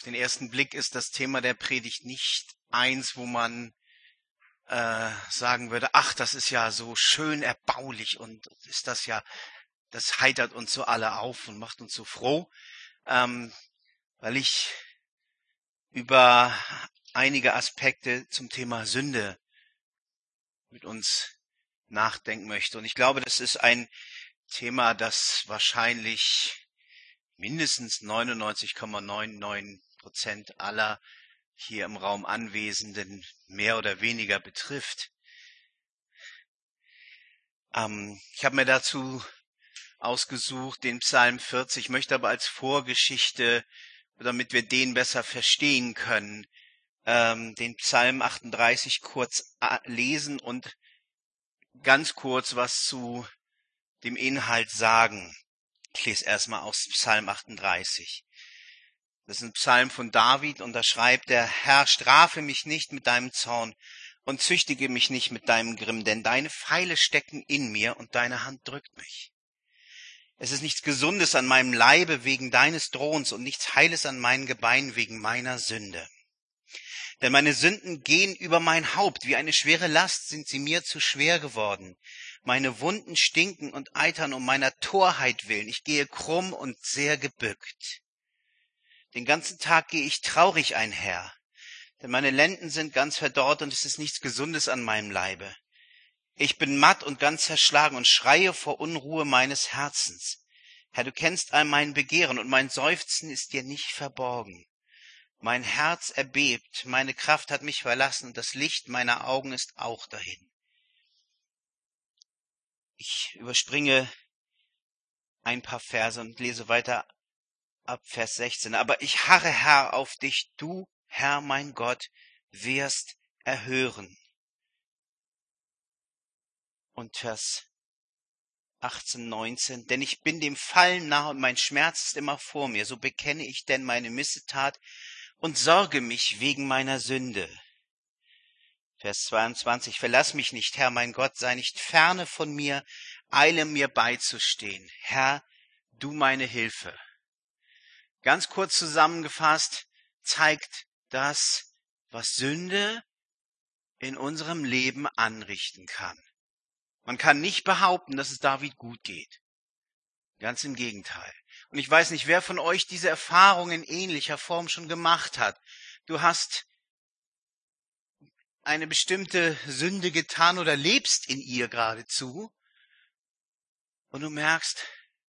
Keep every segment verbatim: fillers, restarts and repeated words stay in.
Auf den ersten Blick ist das Thema der Predigt nicht eins, wo man äh, sagen würde, ach, das ist ja so schön erbaulich und ist das ja, das heitert uns so alle auf und macht uns so froh, ähm, weil ich über einige Aspekte zum Thema Sünde mit uns nachdenken möchte. Und ich glaube, das ist ein Thema, das wahrscheinlich mindestens neunundneunzig Komma neunundneunzig Prozent aller hier im Raum Anwesenden mehr oder weniger betrifft. Ähm, ich habe mir dazu ausgesucht den Psalm vierzig, möchte aber als Vorgeschichte, damit wir den besser verstehen können, ähm, den Psalm achtunddreißig kurz lesen und ganz kurz was zu dem Inhalt sagen. Ich lese erstmal aus Psalm achtunddreißig. Das ist ein Psalm von David und da schreibt er: Herr, strafe mich nicht mit deinem Zorn und züchtige mich nicht mit deinem Grimm, denn deine Pfeile stecken in mir und deine Hand drückt mich. Es ist nichts Gesundes an meinem Leibe wegen deines Drohens und nichts Heiles an meinen Gebeinen wegen meiner Sünde. Denn meine Sünden gehen über mein Haupt, wie eine schwere Last sind sie mir zu schwer geworden. Meine Wunden stinken und eitern um meiner Torheit willen. Ich gehe krumm und sehr gebückt. Den ganzen Tag gehe ich traurig einher, denn meine Lenden sind ganz verdorrt und es ist nichts Gesundes an meinem Leibe. Ich bin matt und ganz zerschlagen und schreie vor Unruhe meines Herzens. Herr, du kennst all mein Begehren und mein Seufzen ist dir nicht verborgen. Mein Herz erbebt, meine Kraft hat mich verlassen und das Licht meiner Augen ist auch dahin. Ich überspringe ein paar Verse und lese weiter ab Vers sechzehn. Aber ich harre, Herr, auf dich, du, Herr mein Gott, wirst erhören. Und Vers achtzehn, neunzehn. Denn ich bin dem Fallen nahe und mein Schmerz ist immer vor mir. So bekenne ich denn meine Missetat und sorge mich wegen meiner Sünde. Vers zweiundzwanzig. Verlass mich nicht, Herr mein Gott, sei nicht ferne von mir, eile mir beizustehen. Herr, du meine Hilfe. Ganz kurz zusammengefasst zeigt das, was Sünde in unserem Leben anrichten kann. Man kann nicht behaupten, dass es David gut geht. Ganz im Gegenteil. Und ich weiß nicht, wer von euch diese Erfahrung in ähnlicher Form schon gemacht hat. Du hast eine bestimmte Sünde getan oder lebst in ihr geradezu und du merkst,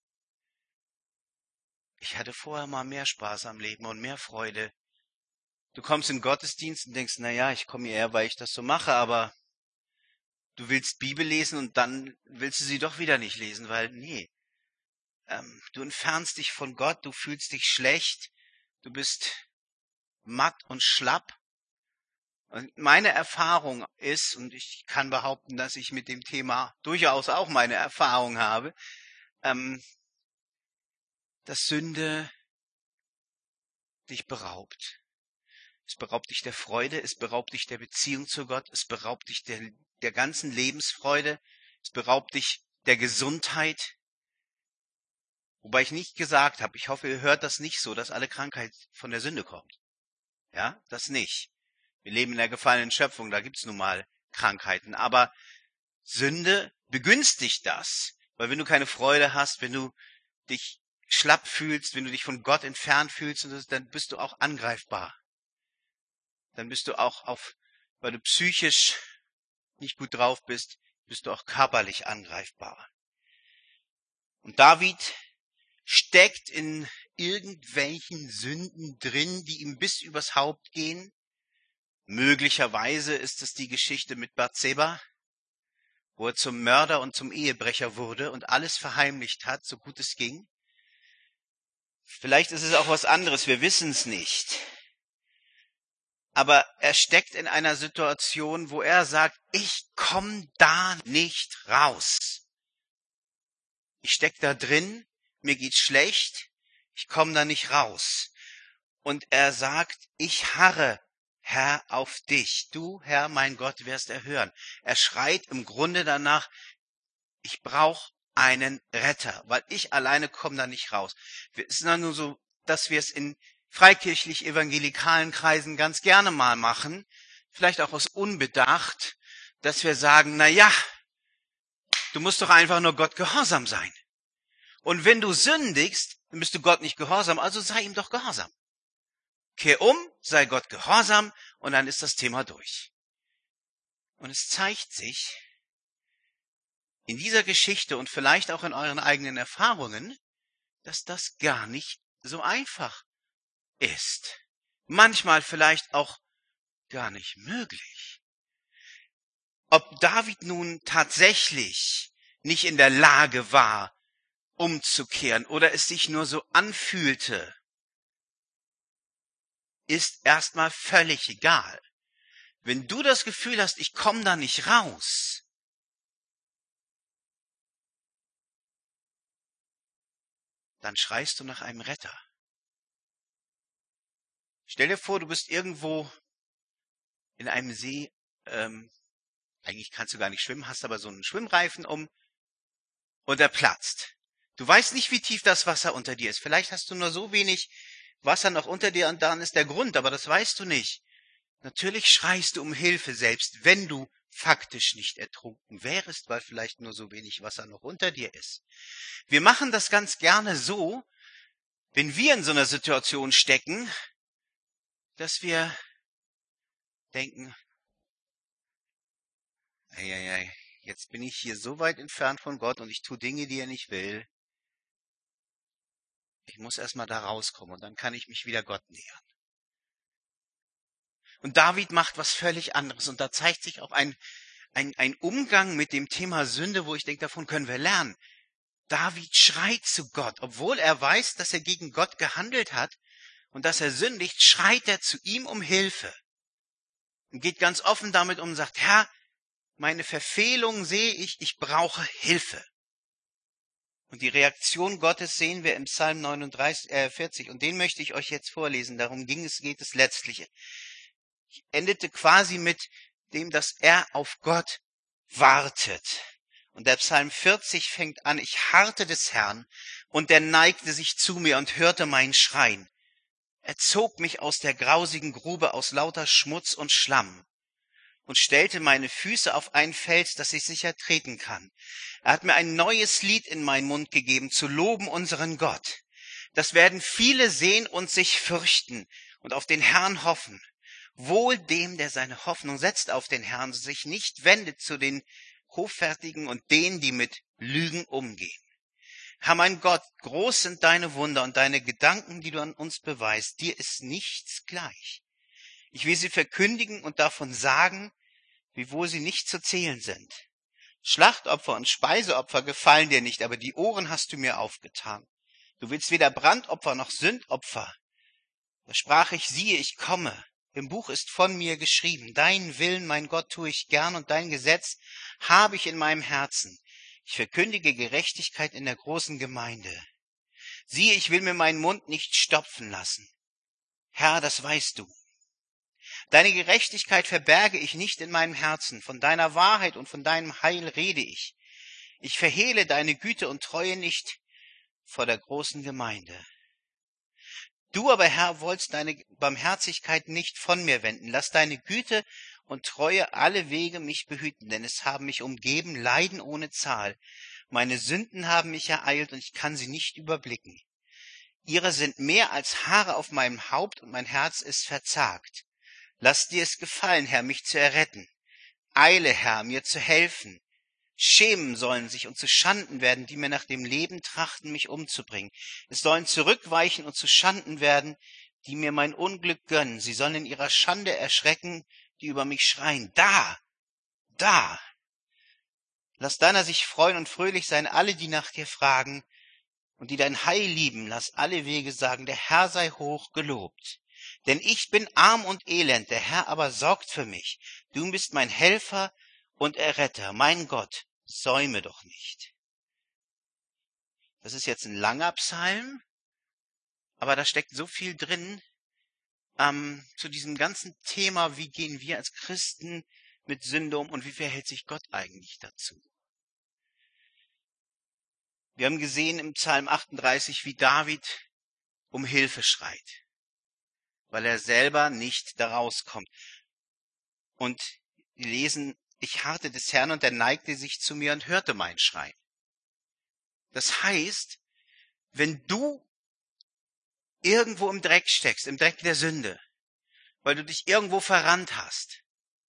ich hatte vorher mal mehr Spaß am Leben und mehr Freude. Du kommst in den Gottesdienst und denkst, na ja, ich komme hierher, weil ich das so mache, aber du willst Bibel lesen und dann willst du sie doch wieder nicht lesen, weil, nee, ähm, du entfernst dich von Gott, du fühlst dich schlecht, du bist matt und schlapp. Und meine Erfahrung ist, und ich kann behaupten, dass ich mit dem Thema durchaus auch meine Erfahrung habe, ähm, dass Sünde dich beraubt. Es beraubt dich der Freude, es beraubt dich der Beziehung zu Gott, es beraubt dich der, der ganzen Lebensfreude, es beraubt dich der Gesundheit. Wobei ich nicht gesagt habe, ich hoffe, ihr hört das nicht so, dass alle Krankheit von der Sünde kommt. Ja, das nicht. Wir leben in der gefallenen Schöpfung, da gibt's nun mal Krankheiten. Aber Sünde begünstigt das. Weil wenn du keine Freude hast, wenn du dich schlapp fühlst, wenn du dich von Gott entfernt fühlst, dann bist du auch angreifbar. Dann bist du auch auf, weil du psychisch nicht gut drauf bist, bist du auch körperlich angreifbar. Und David steckt in irgendwelchen Sünden drin, die ihm bis übers Haupt gehen. Möglicherweise ist es die Geschichte mit Bathseba, wo er zum Mörder und zum Ehebrecher wurde und alles verheimlicht hat, so gut es ging. Vielleicht ist es auch was anderes, wir wissen es nicht. Aber er steckt in einer Situation, wo er sagt, ich komme da nicht raus. Ich steck da drin, mir geht's schlecht, ich komme da nicht raus. Und er sagt, ich harre, Herr, auf dich. Du, Herr, mein Gott, wirst erhören. Er schreit im Grunde danach, ich brauche einen Retter, weil ich alleine komme da nicht raus. Es ist nur so, dass wir es in freikirchlich-evangelikalen Kreisen ganz gerne mal machen, vielleicht auch aus Unbedacht, dass wir sagen, na ja, du musst doch einfach nur Gott gehorsam sein. Und wenn du sündigst, dann bist du Gott nicht gehorsam, also sei ihm doch gehorsam. Kehr um, sei Gott gehorsam und dann ist das Thema durch. Und es zeigt sich in dieser Geschichte und vielleicht auch in euren eigenen Erfahrungen, dass das gar nicht so einfach ist. Manchmal vielleicht auch gar nicht möglich. Ob David nun tatsächlich nicht in der Lage war, umzukehren oder es sich nur so anfühlte, ist erstmal völlig egal. Wenn du das Gefühl hast, ich komme da nicht raus, dann schreist du nach einem Retter. Stell dir vor, du bist irgendwo in einem See, ähm, eigentlich kannst du gar nicht schwimmen, hast aber so einen Schwimmreifen um und der platzt. Du weißt nicht, wie tief das Wasser unter dir ist. Vielleicht hast du nur so wenig Wasser noch unter dir und dann ist der Grund, aber das weißt du nicht. Natürlich schreist du um Hilfe, selbst wenn du faktisch nicht ertrunken wärest, weil vielleicht nur so wenig Wasser noch unter dir ist. Wir machen das ganz gerne so, wenn wir in so einer Situation stecken, dass wir denken, ei, ei, ei, jetzt bin ich hier so weit entfernt von Gott und ich tue Dinge, die er nicht will. Ich muss erstmal da rauskommen und dann kann ich mich wieder Gott nähern. Und David macht was völlig anderes und da zeigt sich auch ein, ein, ein Umgang mit dem Thema Sünde, wo ich denke, davon können wir lernen. David schreit zu Gott, obwohl er weiß, dass er gegen Gott gehandelt hat und dass er sündigt, schreit er zu ihm um Hilfe. Und geht ganz offen damit um und sagt, Herr, meine Verfehlung sehe ich, ich brauche Hilfe. Und die Reaktion Gottes sehen wir im Psalm neununddreißig, äh, vierzig und den möchte ich euch jetzt vorlesen, darum ging es, geht es letztlich. Ich endete quasi mit dem, dass er auf Gott wartet. Und der Psalm vierzig fängt an, ich harrte des Herrn und der neigte sich zu mir und hörte mein Schreien. Er zog mich aus der grausigen Grube aus lauter Schmutz und Schlamm und stellte meine Füße auf ein Fels, das ich sicher treten kann. Er hat mir ein neues Lied in meinen Mund gegeben, zu loben unseren Gott. Das werden viele sehen und sich fürchten und auf den Herrn hoffen. Wohl dem, der seine Hoffnung setzt auf den Herrn, sich nicht wendet zu den Hoffärtigen und denen, die mit Lügen umgehen. Herr mein Gott, groß sind deine Wunder und deine Gedanken, die du an uns beweist. Dir ist nichts gleich. Ich will sie verkündigen und davon sagen, wiewohl sie nicht zu zählen sind. Schlachtopfer und Speiseopfer gefallen dir nicht, aber die Ohren hast du mir aufgetan. Du willst weder Brandopfer noch Sündopfer. Da sprach ich, siehe, ich komme. Im Buch ist von mir geschrieben, dein Willen, mein Gott, tue ich gern und dein Gesetz habe ich in meinem Herzen. Ich verkündige Gerechtigkeit in der großen Gemeinde. Siehe, ich will mir meinen Mund nicht stopfen lassen. Herr, das weißt du. Deine Gerechtigkeit verberge ich nicht in meinem Herzen. Von deiner Wahrheit und von deinem Heil rede ich. Ich verhehle deine Güte und Treue nicht vor der großen Gemeinde. Du aber, Herr, wolltest deine Barmherzigkeit nicht von mir wenden. Lass deine Güte und Treue alle Wege mich behüten, denn es haben mich umgeben Leiden ohne Zahl. Meine Sünden haben mich ereilt und ich kann sie nicht überblicken. Ihre sind mehr als Haare auf meinem Haupt und mein Herz ist verzagt. Lass dir es gefallen, Herr, mich zu erretten. Eile, Herr, mir zu helfen. Schämen sollen sich und zu Schanden werden, die mir nach dem Leben trachten, mich umzubringen. Es sollen zurückweichen und zu Schanden werden, die mir mein Unglück gönnen. Sie sollen in ihrer Schande erschrecken, die über mich schreien. Da, da. Lass deiner sich freuen und fröhlich sein, alle, die nach dir fragen und die dein Heil lieben. Lass alle Wege sagen, der Herr sei hoch gelobt. Denn ich bin arm und elend, der Herr aber sorgt für mich. Du bist mein Helfer und Erretter, mein Gott, säume doch nicht. Das ist jetzt ein langer Psalm, aber da steckt so viel drin ähm, zu diesem ganzen Thema, wie gehen wir als Christen mit Sünde um und wie verhält sich Gott eigentlich dazu. Wir haben gesehen im Psalm achtunddreißig, wie David um Hilfe schreit. weil er selber nicht da rauskommt. Und wir lesen, ich harrte des Herrn und er neigte sich zu mir und hörte mein Schreien. Das heißt, wenn du irgendwo im Dreck steckst, im Dreck der Sünde, weil du dich irgendwo verrannt hast,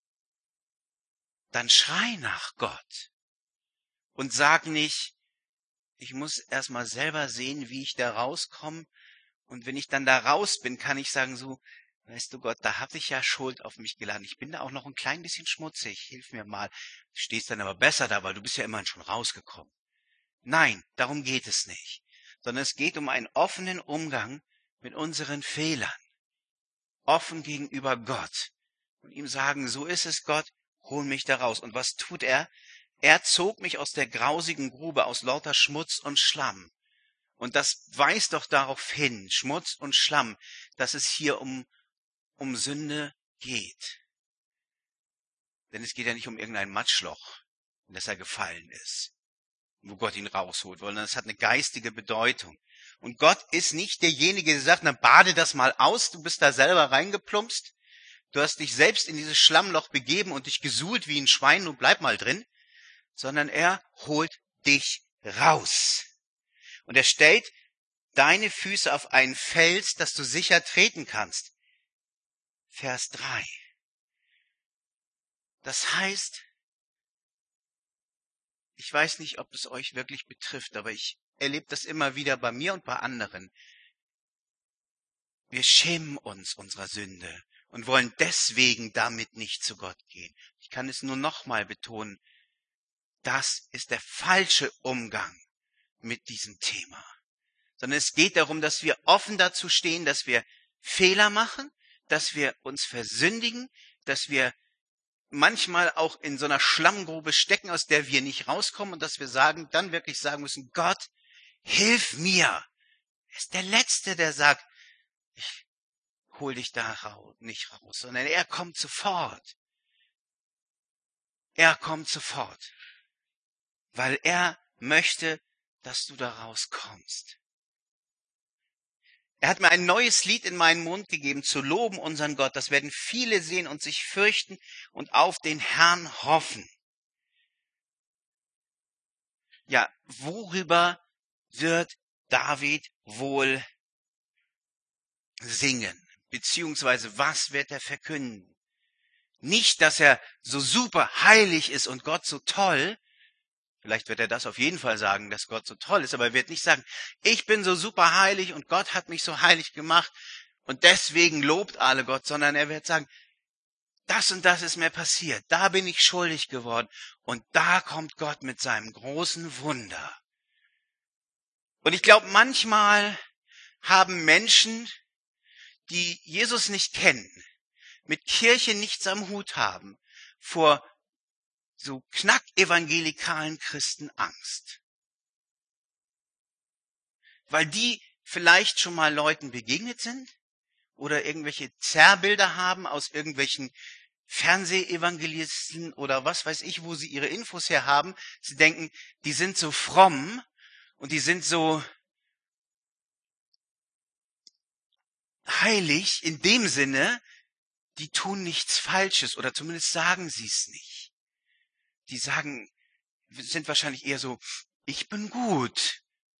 dann schrei nach Gott und sag nicht, ich muss erstmal selber sehen, wie ich da rauskomme. Und wenn ich dann da raus bin, kann ich sagen so, weißt du Gott, da habe ich ja Schuld auf mich geladen. Ich bin da auch noch ein klein bisschen schmutzig. Hilf mir mal. Du stehst dann aber besser da, weil du bist ja immerhin schon rausgekommen. Nein, darum geht es nicht. Sondern es geht um einen offenen Umgang mit unseren Fehlern. Offen gegenüber Gott. Und ihm sagen, so ist es Gott, hol mich da raus. Und was tut er? Er zog mich aus der grausigen Grube, aus lauter Schmutz und Schlamm. Und das weist doch darauf hin, Schmutz und Schlamm, dass es hier um, um Sünde geht. Denn es geht ja nicht um irgendein Matschloch, in das er gefallen ist, wo Gott ihn rausholt, sondern es hat eine geistige Bedeutung. Und Gott ist nicht derjenige, der sagt, na bade das mal aus, du bist da selber reingeplumpst, du hast dich selbst in dieses Schlammloch begeben und dich gesuhlt wie ein Schwein, nun bleib mal drin, sondern er holt dich raus. Und er stellt deine Füße auf einen Fels, dass du sicher treten kannst. Vers drei. Das heißt, ich weiß nicht, ob es euch wirklich betrifft, aber ich erlebe das immer wieder bei mir und bei anderen. Wir schämen uns unserer Sünde und wollen deswegen damit nicht zu Gott gehen. Ich kann es nur nochmal betonen, das ist der falsche Umgang mit diesem Thema. Sondern es geht darum, dass wir offen dazu stehen, dass wir Fehler machen, dass wir uns versündigen, dass wir manchmal auch in so einer Schlammgrube stecken, aus der wir nicht rauskommen und dass wir sagen, dann wirklich sagen müssen, Gott, hilf mir. Er ist der Letzte, der sagt, ich hol dich da raus, nicht raus, sondern er kommt sofort. Er kommt sofort, weil er möchte, dass du da rauskommst. Er hat mir ein neues Lied in meinen Mund gegeben, zu loben unseren Gott. Das werden viele sehen und sich fürchten und auf den Herrn hoffen. Ja, worüber wird David wohl singen? Beziehungsweise was wird er verkünden? Nicht, dass er so super heilig ist und Gott so toll. Vielleicht wird er das auf jeden Fall sagen, dass Gott so toll ist, aber er wird nicht sagen, ich bin so super heilig und Gott hat mich so heilig gemacht und deswegen lobt alle Gott, sondern er wird sagen, das und das ist mir passiert, da bin ich schuldig geworden und da kommt Gott mit seinem großen Wunder. Und ich glaube, manchmal haben Menschen, die Jesus nicht kennen, mit Kirche nichts am Hut haben, vor so knackevangelikalen Christen Angst. Weil die vielleicht schon mal Leuten begegnet sind oder irgendwelche Zerrbilder haben aus irgendwelchen Fernsehevangelisten oder was weiß ich, wo sie ihre Infos her haben. Sie denken, die sind so fromm und die sind so heilig in dem Sinne, die tun nichts Falsches oder zumindest sagen sie es nicht. Die sagen, sind wahrscheinlich eher so, ich bin gut.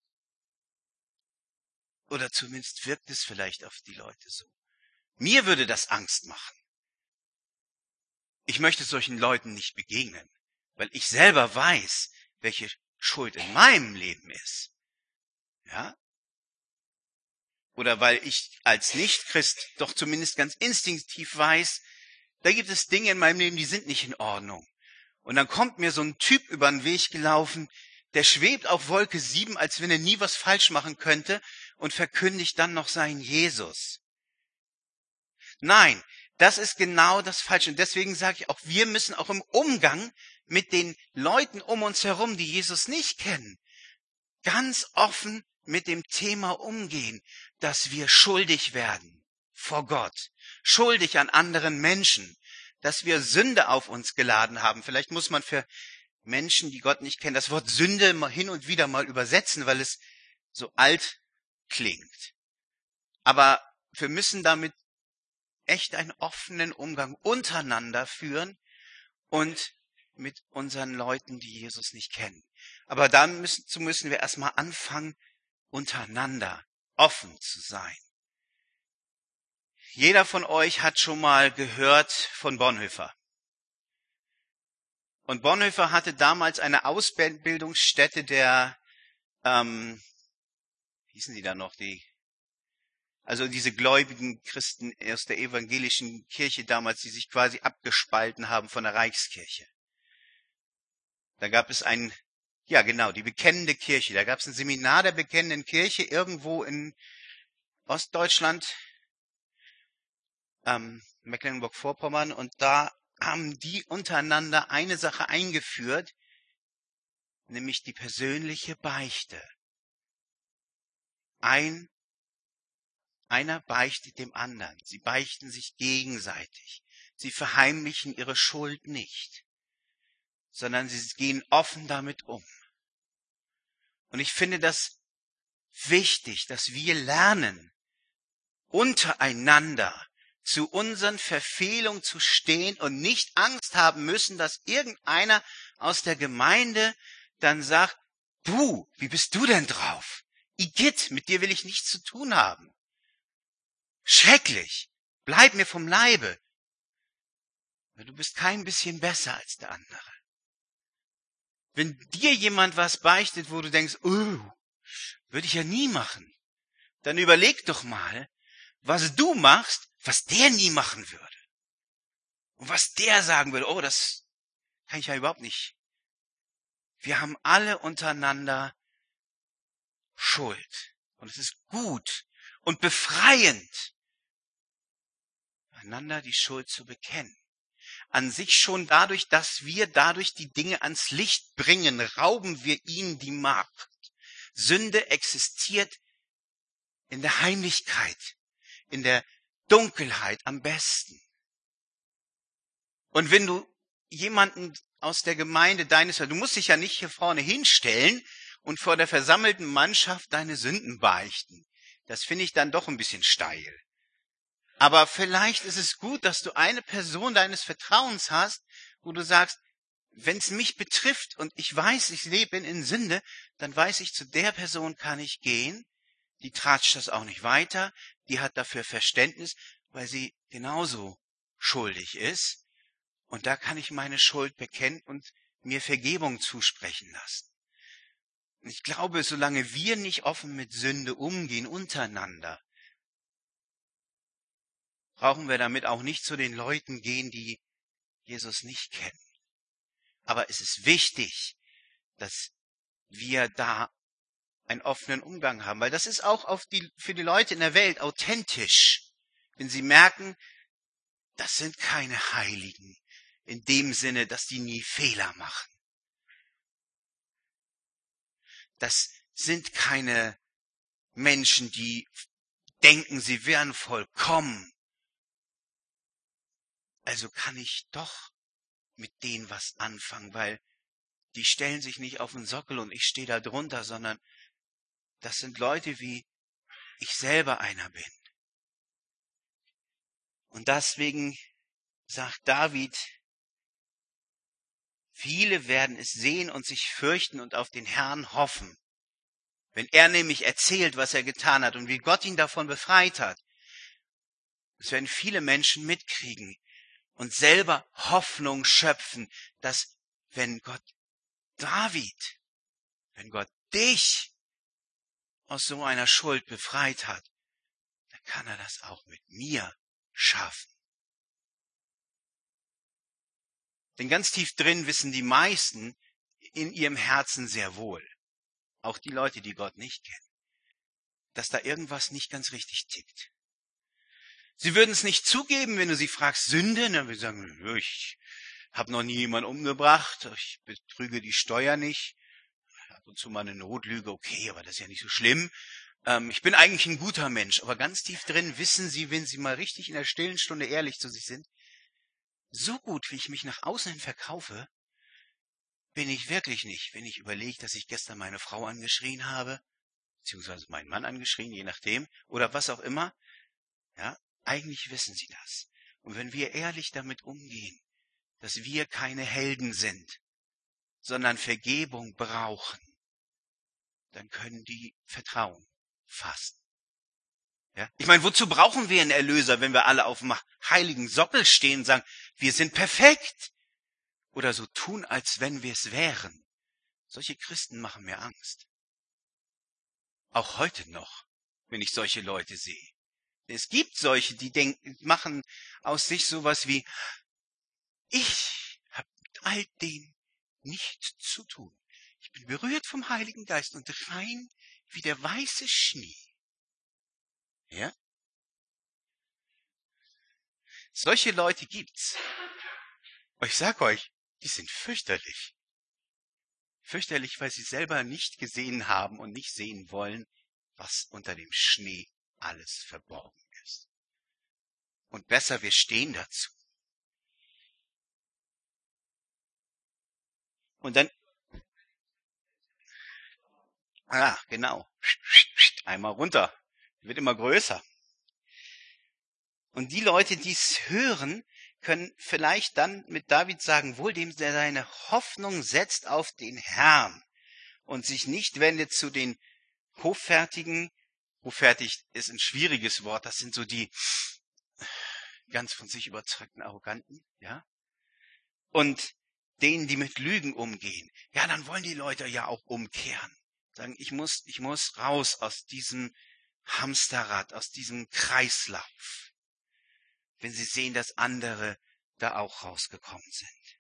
Oder zumindest wirkt es vielleicht auf die Leute so. Mir würde das Angst machen. Ich möchte solchen Leuten nicht begegnen, weil ich selber weiß, welche Schuld in meinem Leben ist. Ja? Oder weil ich als Nichtchrist doch zumindest ganz instinktiv weiß, da gibt es Dinge in meinem Leben, die sind nicht in Ordnung. Und dann kommt mir so ein Typ über den Weg gelaufen, der schwebt auf Wolke sieben, als wenn er nie was falsch machen könnte und verkündigt dann noch seinen Jesus. Nein, das ist genau das Falsche. Und deswegen sage ich auch, wir müssen auch im Umgang mit den Leuten um uns herum, die Jesus nicht kennen, ganz offen mit dem Thema umgehen, dass wir schuldig werden vor Gott, schuldig an anderen Menschen, dass wir Sünde auf uns geladen haben. Vielleicht muss man für Menschen, die Gott nicht kennen, das Wort Sünde mal hin und wieder mal übersetzen, weil es so alt klingt. Aber wir müssen damit echt einen offenen Umgang untereinander führen und mit unseren Leuten, die Jesus nicht kennen. Aber dazu müssen, müssen wir erstmal anfangen, untereinander offen zu sein. Jeder von euch hat schon mal gehört von Bonhoeffer. Und Bonhoeffer hatte damals eine Ausbildungsstätte der, ähm, wie hießen die da noch, die, also diese gläubigen Christen aus der evangelischen Kirche damals, die sich quasi abgespalten haben von der Reichskirche. Da gab es ein, ja genau, die bekennende Kirche. Da gab es ein Seminar der bekennenden Kirche irgendwo in Ostdeutschland, ähm, Mecklenburg-Vorpommern, und da haben die untereinander eine Sache eingeführt, nämlich die persönliche Beichte. Ein, einer beichtet dem anderen. Sie beichten sich gegenseitig. Sie verheimlichen ihre Schuld nicht, sondern sie gehen offen damit um. Und ich finde das wichtig, dass wir lernen, untereinander zu unseren Verfehlungen zu stehen und nicht Angst haben müssen, dass irgendeiner aus der Gemeinde dann sagt, du, wie bist du denn drauf? Igitt, mit dir will ich nichts zu tun haben. Schrecklich, bleib mir vom Leibe. Du bist kein bisschen besser als der andere. Wenn dir jemand was beichtet, wo du denkst, oh, würde ich ja nie machen, dann überleg doch mal, was du machst, was der nie machen würde. Und was der sagen würde, oh, das kann ich ja überhaupt nicht. Wir haben alle untereinander Schuld. Und es ist gut und befreiend, einander die Schuld zu bekennen. An sich schon dadurch, dass wir dadurch die Dinge ans Licht bringen, rauben wir ihnen die Macht. Sünde existiert in der Heimlichkeit, in der Dunkelheit am besten. Und wenn du jemanden aus der Gemeinde deines, du musst dich ja nicht hier vorne hinstellen und vor der versammelten Mannschaft deine Sünden beichten. Das finde ich dann doch ein bisschen steil. Aber vielleicht ist es gut, dass du eine Person deines Vertrauens hast, wo du sagst, wenn es mich betrifft und ich weiß, ich lebe in Sünde, dann weiß ich, zu der Person kann ich gehen. Die tratscht das auch nicht weiter. Die hat dafür Verständnis, weil sie genauso schuldig ist. Und da kann ich meine Schuld bekennen und mir Vergebung zusprechen lassen. Und ich glaube, solange wir nicht offen mit Sünde umgehen untereinander, brauchen wir damit auch nicht zu den Leuten gehen, die Jesus nicht kennen. Aber es ist wichtig, dass wir da einen offenen Umgang haben, weil das ist auch auf die, für die Leute in der Welt authentisch, wenn sie merken, das sind keine Heiligen, in dem Sinne, dass die nie Fehler machen. Das sind keine Menschen, die denken, sie wären vollkommen. Also kann ich doch mit denen was anfangen, weil die stellen sich nicht auf den Sockel und ich stehe da drunter, sondern das sind Leute, wie ich selber einer bin. Und deswegen sagt David, viele werden es sehen und sich fürchten und auf den Herrn hoffen. Wenn er nämlich erzählt, was er getan hat und wie Gott ihn davon befreit hat, es werden viele Menschen mitkriegen und selber Hoffnung schöpfen, dass wenn Gott David, wenn Gott dich aus so einer Schuld befreit hat, dann kann er das auch mit mir schaffen. Denn ganz tief drin wissen die meisten in ihrem Herzen sehr wohl, auch die Leute, die Gott nicht kennen, dass da irgendwas nicht ganz richtig tickt. Sie würden es nicht zugeben, wenn du sie fragst, Sünde, dann würden sie sagen, ich habe noch nie jemanden umgebracht, ich betrüge die Steuer nicht, ab und zu mal eine Notlüge, okay, aber das ist ja nicht so schlimm. Ähm, ich bin eigentlich ein guter Mensch, aber ganz tief drin wissen sie, wenn sie mal richtig in der stillen Stunde ehrlich zu sich sind, so gut, wie ich mich nach außen hin verkaufe, bin ich wirklich nicht, wenn ich überlege, dass ich gestern meine Frau angeschrien habe, beziehungsweise meinen Mann angeschrien, je nachdem, oder was auch immer. Ja, Eigentlich wissen sie das. Und wenn wir ehrlich damit umgehen, dass wir keine Helden sind, sondern Vergebung brauchen, dann können die Vertrauen fassen. Ja? Ich meine, wozu brauchen wir einen Erlöser, wenn wir alle auf dem heiligen Sockel stehen und sagen, wir sind perfekt? Oder so tun, als wenn wir es wären. Solche Christen machen mir Angst. Auch heute noch, wenn ich solche Leute sehe. Es gibt solche, die denken, machen aus sich sowas wie, ich habe mit all dem nichts zu tun. Ich bin berührt vom Heiligen Geist und rein wie der weiße Schnee. Ja? Solche Leute gibt's. Aber ich sag euch, die sind fürchterlich. Fürchterlich, weil sie selber nicht gesehen haben und nicht sehen wollen, was unter dem Schnee alles verborgen ist. Und besser, wir stehen dazu. Und dann, ah, genau, einmal runter, wird immer größer. Und die Leute, die es hören, können vielleicht dann mit David sagen, wohl dem, der seine Hoffnung setzt auf den Herrn und sich nicht wendet zu den Hoffärtigen. Hoffärtig ist ein schwieriges Wort, das sind so die ganz von sich überzeugten Arroganten, ja. Und denen, die mit Lügen umgehen, ja, dann wollen die Leute ja auch umkehren. Sagen, ich muss, ich muss raus aus diesem Hamsterrad, aus diesem Kreislauf. Wenn sie sehen, dass andere da auch rausgekommen sind.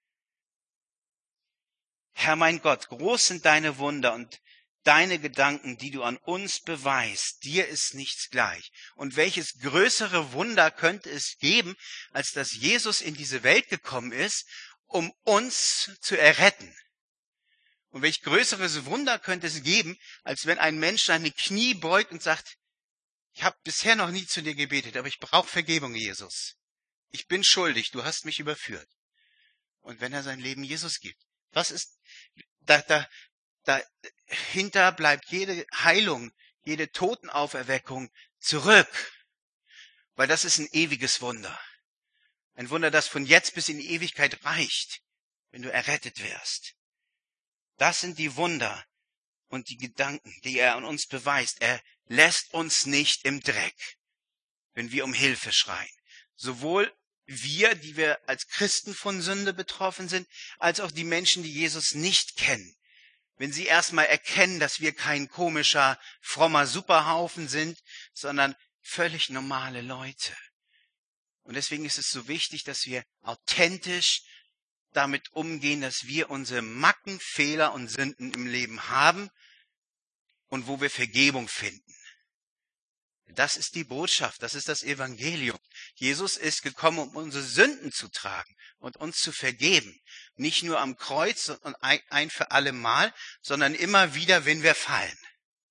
Herr mein Gott, groß sind deine Wunder und deine Gedanken, die du an uns beweist. Dir ist nichts gleich. Und welches größere Wunder könnte es geben, als dass Jesus in diese Welt gekommen ist, um uns zu erretten? Und welch größeres Wunder könnte es geben, als wenn ein Mensch seine Knie beugt und sagt, ich habe bisher noch nie zu dir gebetet, aber ich brauche Vergebung, Jesus. Ich bin schuldig, du hast mich überführt. Und wenn er sein Leben Jesus gibt, was ist, da, da, dahinter bleibt jede Heilung, jede Totenauferweckung zurück. Weil das ist ein ewiges Wunder. Ein Wunder, das von jetzt bis in die Ewigkeit reicht, wenn du errettet wirst. Das sind die Wunder und die Gedanken, die er an uns beweist. Er lässt uns nicht im Dreck, wenn wir um Hilfe schreien. Sowohl wir, die wir als Christen von Sünde betroffen sind, als auch die Menschen, die Jesus nicht kennen. Wenn sie erstmal erkennen, dass wir kein komischer, frommer Superhaufen sind, sondern völlig normale Leute. Und deswegen ist es so wichtig, dass wir authentisch damit umgehen, dass wir unsere Macken, Fehler und Sünden im Leben haben und wo wir Vergebung finden. Das ist die Botschaft, das ist das Evangelium. Jesus ist gekommen, um unsere Sünden zu tragen und uns zu vergeben. Nicht nur am Kreuz und ein für alle Mal, sondern immer wieder, wenn wir fallen.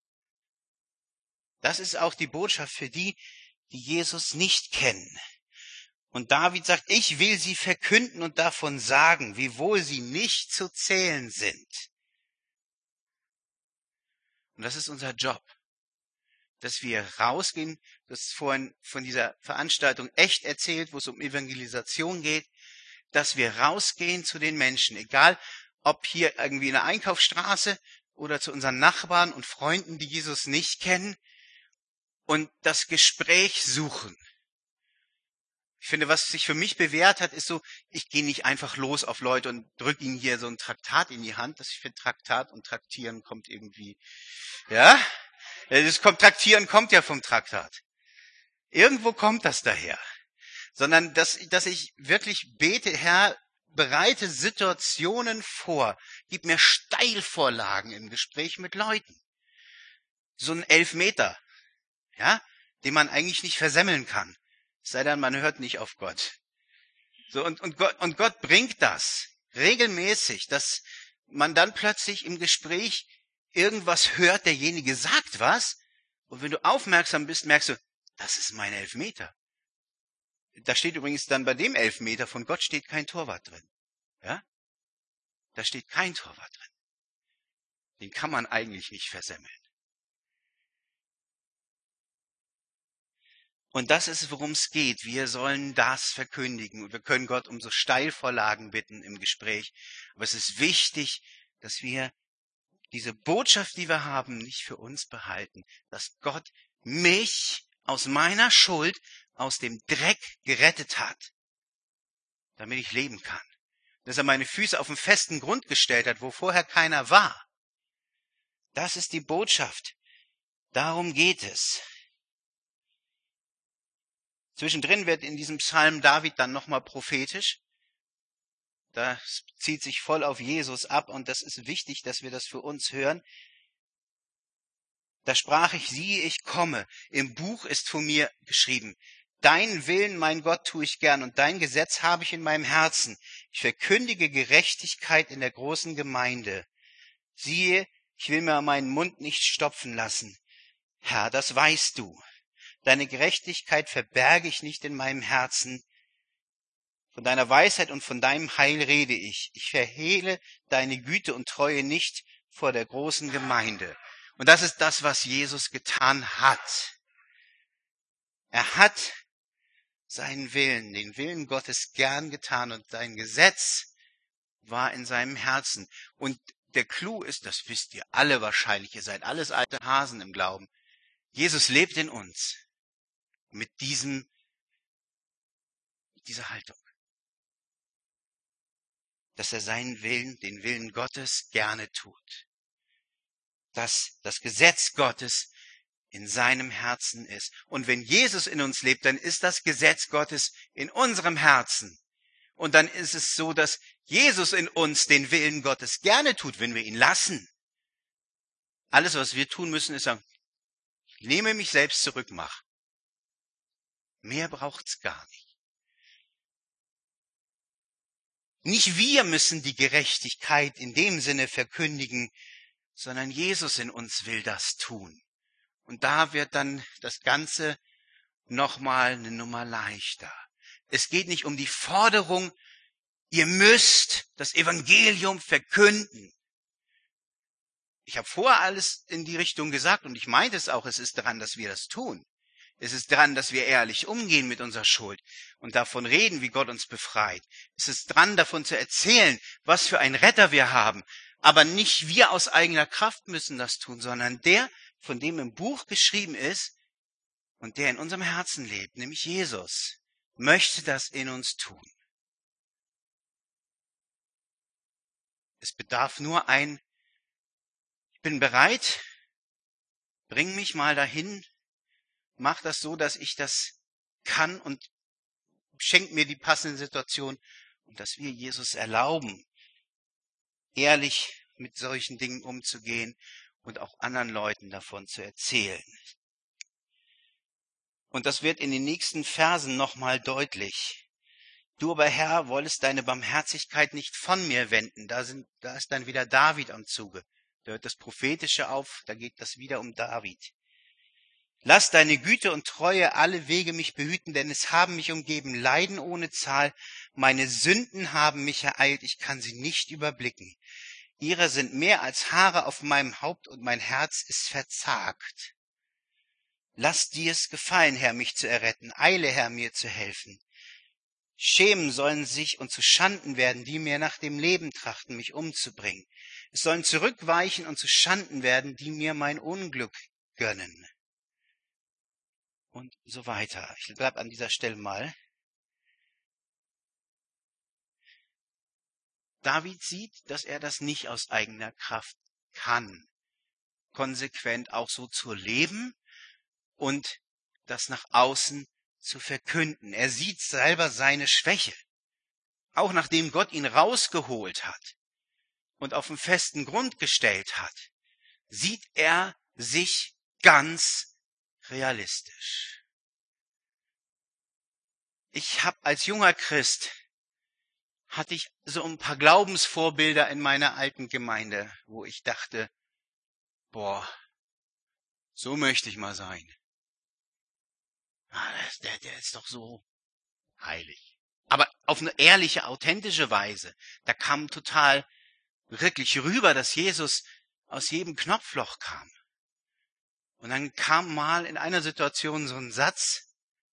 Das ist auch die Botschaft für die, die Jesus nicht kennen. Und David sagt, ich will sie verkünden und davon sagen, wiewohl sie nicht zu zählen sind. Und das ist unser Job. Dass wir rausgehen, das ist vorhin von dieser Veranstaltung echt erzählt, wo es um Evangelisation geht, dass wir rausgehen zu den Menschen, egal ob hier irgendwie in der Einkaufsstraße oder zu unseren Nachbarn und Freunden, die Jesus nicht kennen, und das Gespräch suchen. Ich finde, was sich für mich bewährt hat, ist so, ich gehe nicht einfach los auf Leute und drücke ihnen hier so ein Traktat in die Hand. Das für Traktat und Traktieren kommt irgendwie, ja, das kommt, Traktieren kommt ja vom Traktat. Irgendwo kommt das daher. Sondern, dass, dass ich wirklich bete, Herr, bereite Situationen vor. Gib mir Steilvorlagen im Gespräch mit Leuten. So ein Elfmeter, ja, den man eigentlich nicht versemmeln kann. Es sei denn, man hört nicht auf Gott. So, und, und Gott, und Gott bringt das regelmäßig, dass man dann plötzlich im Gespräch irgendwas hört, derjenige sagt was, und wenn du aufmerksam bist, merkst du, das ist mein Elfmeter. Da steht übrigens dann bei dem Elfmeter, von Gott steht kein Torwart drin. Ja? Da steht kein Torwart drin. Den kann man eigentlich nicht versemmeln. Und das ist, worum es geht. Wir sollen das verkündigen. Und wir können Gott um so Steilvorlagen bitten im Gespräch. Aber es ist wichtig, dass wir diese Botschaft, die wir haben, nicht für uns behalten. Dass Gott mich aus meiner Schuld, aus dem Dreck gerettet hat, damit ich leben kann. Dass er meine Füße auf den festen Grund gestellt hat, wo vorher keiner war. Das ist die Botschaft. Darum geht es. Zwischendrin wird in diesem Psalm David dann nochmal prophetisch. Das zieht sich voll auf Jesus ab und das ist wichtig, dass wir das für uns hören. Da sprach ich, siehe, ich komme. Im Buch ist von mir geschrieben. Dein Willen, mein Gott, tue ich gern und dein Gesetz habe ich in meinem Herzen. Ich verkündige Gerechtigkeit in der großen Gemeinde. Siehe, ich will mir meinen Mund nicht stopfen lassen. Herr, das weißt du. Deine Gerechtigkeit verberge ich nicht in meinem Herzen. Von deiner Weisheit und von deinem Heil rede ich. Ich verhehle deine Güte und Treue nicht vor der großen Gemeinde. Und das ist das, was Jesus getan hat. Er hat seinen Willen, den Willen Gottes gern getan und sein Gesetz war in seinem Herzen. Und der Clou ist, das wisst ihr alle wahrscheinlich, ihr seid alles alte Hasen im Glauben. Jesus lebt in uns mit diesem, mit dieser Haltung. Dass er seinen Willen, den Willen Gottes gerne tut. Dass das Gesetz Gottes in seinem Herzen ist. Und wenn Jesus in uns lebt, dann ist das Gesetz Gottes in unserem Herzen. Und dann ist es so, dass Jesus in uns den Willen Gottes gerne tut, wenn wir ihn lassen. Alles, was wir tun müssen, ist sagen, ich nehme mich selbst zurück, mach. Mehr braucht's gar nicht. Nicht wir müssen die Gerechtigkeit in dem Sinne verkündigen, sondern Jesus in uns will das tun. Und da wird dann das Ganze nochmal eine Nummer leichter. Es geht nicht um die Forderung, ihr müsst das Evangelium verkünden. Ich habe vorher alles in die Richtung gesagt und ich meinte es auch, es ist daran, dass wir das tun. Es ist dran, dass wir ehrlich umgehen mit unserer Schuld und davon reden, wie Gott uns befreit. Es ist dran, davon zu erzählen, was für einen Retter wir haben. Aber nicht wir aus eigener Kraft müssen das tun, sondern der, von dem im Buch geschrieben ist und der in unserem Herzen lebt, nämlich Jesus, möchte das in uns tun. Es bedarf nur ein, ich bin bereit, bring mich mal dahin, mach das so, dass ich das kann und schenk mir die passende Situation und dass wir Jesus erlauben, ehrlich mit solchen Dingen umzugehen und auch anderen Leuten davon zu erzählen. Und das wird in den nächsten Versen nochmal deutlich. Du aber, Herr, wollest deine Barmherzigkeit nicht von mir wenden. Da, sind, da ist dann wieder David am Zuge. Da hört das Prophetische auf, da geht das wieder um David. Lass deine Güte und Treue alle Wege mich behüten, denn es haben mich umgeben Leiden ohne Zahl. Meine Sünden haben mich ereilt, ich kann sie nicht überblicken. Ihre sind mehr als Haare auf meinem Haupt und mein Herz ist verzagt. Lass dir es gefallen, Herr, mich zu erretten. Eile, Herr, mir zu helfen. Schämen sollen sich und zu Schanden werden, die mir nach dem Leben trachten, mich umzubringen. Es sollen zurückweichen und zu Schanden werden, die mir mein Unglück gönnen. Und so weiter. Ich bleib an dieser Stelle mal. David sieht, dass er das nicht aus eigener Kraft kann, konsequent auch so zu leben und das nach außen zu verkünden. Er sieht selber seine Schwäche, auch nachdem Gott ihn rausgeholt hat und auf den festen Grund gestellt hat, sieht er sich ganz realistisch. Ich habe als junger Christ hatte ich so ein paar Glaubensvorbilder in meiner alten Gemeinde, wo ich dachte, boah, so möchte ich mal sein. Ah, der, der ist doch so heilig. Aber auf eine ehrliche, authentische Weise. Da kam total wirklich rüber, dass Jesus aus jedem Knopfloch kam. Und dann kam mal in einer Situation so ein Satz,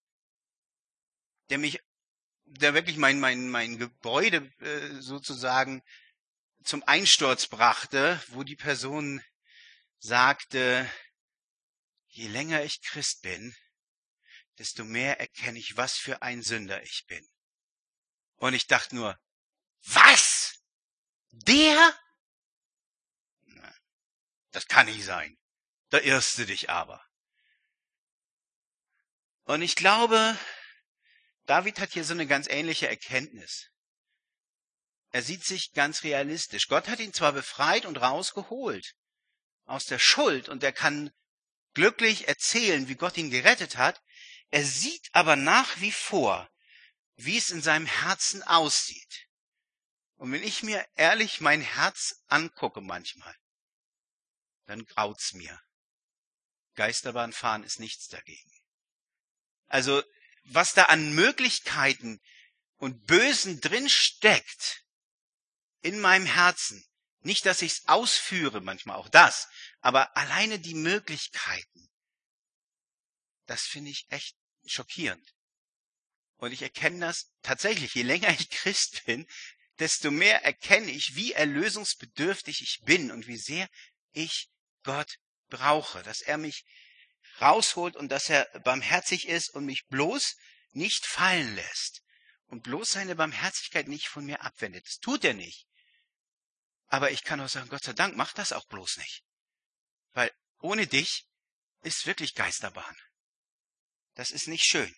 der mich, der wirklich mein, mein, mein Gebäude äh, sozusagen zum Einsturz brachte, wo die Person sagte, je länger ich Christ bin, desto mehr erkenne ich, was für ein Sünder ich bin. Und ich dachte nur, was? Der? Na, das kann nicht sein. Da irrst du dich aber. Und ich glaube, David hat hier so eine ganz ähnliche Erkenntnis. Er sieht sich ganz realistisch. Gott hat ihn zwar befreit und rausgeholt aus der Schuld und er kann glücklich erzählen, wie Gott ihn gerettet hat. Er sieht aber nach wie vor, wie es in seinem Herzen aussieht. Und wenn ich mir ehrlich mein Herz angucke manchmal, dann graut's mir. Geisterbahn fahren ist nichts dagegen. Also, was da an Möglichkeiten und Bösen drin steckt in meinem Herzen, nicht, dass ich es ausführe, manchmal auch das, aber alleine die Möglichkeiten, das finde ich echt schockierend. Und ich erkenne das tatsächlich, je länger ich Christ bin, desto mehr erkenne ich, wie erlösungsbedürftig ich bin und wie sehr ich Gott brauche, dass er mich rausholt und dass er barmherzig ist und mich bloß nicht fallen lässt und bloß seine Barmherzigkeit nicht von mir abwendet. Das tut er nicht. Aber ich kann auch sagen, Gott sei Dank, mach das auch bloß nicht. Weil ohne dich ist wirklich Geisterbahn. Das ist nicht schön.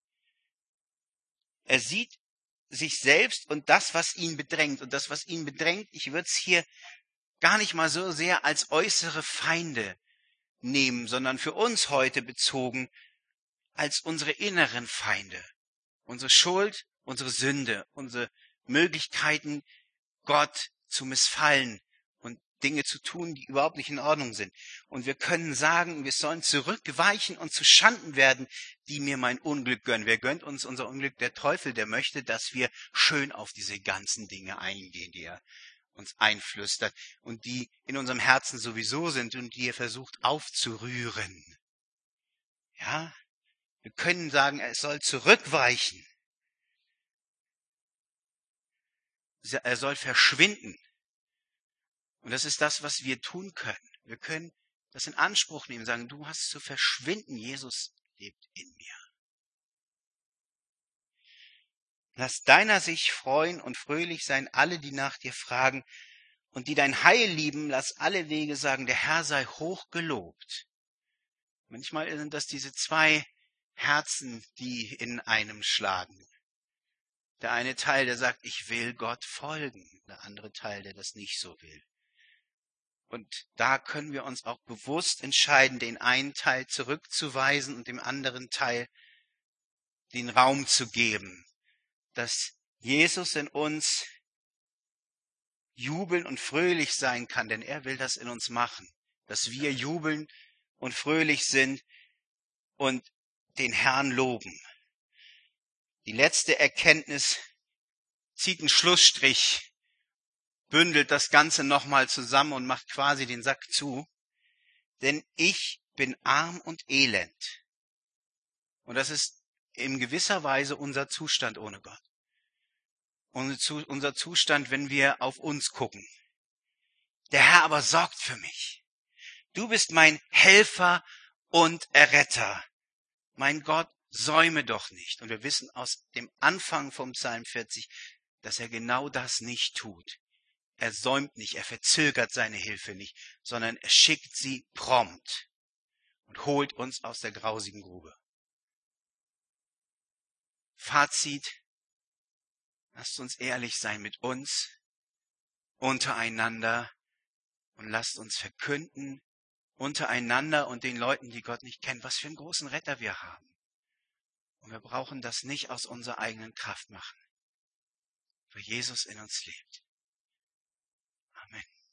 Er sieht sich selbst und das, was ihn bedrängt. Und das, was ihn bedrängt, ich würde es hier gar nicht mal so sehr als äußere Feinde nehmen, sondern für uns heute bezogen als unsere inneren Feinde. Unsere Schuld, unsere Sünde, unsere Möglichkeiten, Gott zu missfallen und Dinge zu tun, die überhaupt nicht in Ordnung sind. Und wir können sagen, wir sollen zurückweichen und zu Schanden werden, die mir mein Unglück gönnen. Wer gönnt uns unser Unglück? Der Teufel, der möchte, dass wir schön auf diese ganzen Dinge eingehen, die er uns einflüstert und die in unserem Herzen sowieso sind und die er versucht aufzurühren. Ja, wir können sagen, es soll zurückweichen. Er soll verschwinden. Und das ist das, was wir tun können. Wir können das in Anspruch nehmen, sagen, du hast zu verschwinden, Jesus lebt in mir. Lass deiner sich freuen und fröhlich sein, alle, die nach dir fragen und die dein Heil lieben, lass alle Wege sagen, der Herr sei hoch gelobt. Manchmal sind das diese zwei Herzen, die in einem schlagen. Der eine Teil, der sagt, ich will Gott folgen. Der andere Teil, der das nicht so will. Und da können wir uns auch bewusst entscheiden, den einen Teil zurückzuweisen und dem anderen Teil den Raum zu geben, dass Jesus in uns jubeln und fröhlich sein kann, denn er will das in uns machen, dass wir jubeln und fröhlich sind und den Herrn loben. Die letzte Erkenntnis zieht einen Schlussstrich, bündelt das Ganze nochmal zusammen und macht quasi den Sack zu. Denn ich bin arm und elend. Und das ist in gewisser Weise unser Zustand ohne Gott. Unser Zustand, wenn wir auf uns gucken. Der Herr aber sorgt für mich. Du bist mein Helfer und Erretter. Mein Gott, säume doch nicht. Und wir wissen aus dem Anfang vom Psalm vierzig, dass er genau das nicht tut. Er säumt nicht, er verzögert seine Hilfe nicht, sondern er schickt sie prompt und holt uns aus der grausigen Grube. Fazit, lasst uns ehrlich sein mit uns, untereinander und lasst uns verkünden, untereinander und den Leuten, die Gott nicht kennen, was für einen großen Retter wir haben. Und wir brauchen das nicht aus unserer eigenen Kraft machen, weil Jesus in uns lebt. Amen.